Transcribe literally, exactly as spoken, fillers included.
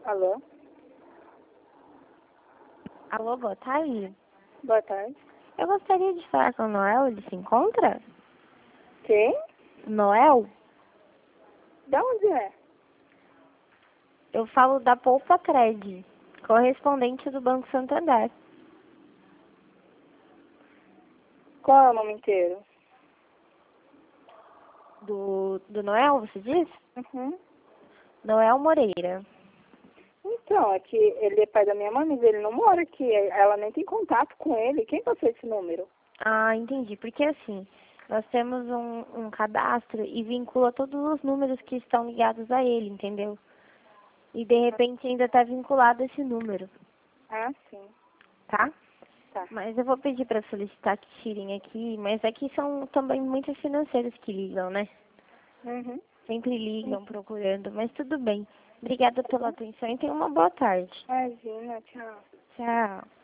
Alô? Alô, boa tarde. Boa tarde. Eu gostaria de falar com o Noel, ele se encontra? Quem? Noel? Da onde é? Eu falo da Poupa Cred, correspondente do Banco Santander. Qual é o nome inteiro? Do, do Noel, você diz? Uhum. Noel Moreira. Então, é que ele é pai da minha mãe, mas ele não mora aqui. Ela nem tem contato com ele. Quem passou esse número? Ah, entendi. Porque assim, nós temos um, um cadastro e vincula todos os números que estão ligados a ele, entendeu? E de repente ainda está vinculado esse número, Ah, sim. tá? Tá. Mas eu vou pedir para solicitar que tirem aqui, mas aqui são também muitos financeiros que ligam, né? Uhum. Sempre ligam procurando, mas tudo bem. Obrigada pela atenção e tenha uma boa tarde. Imagina, tchau. Tchau.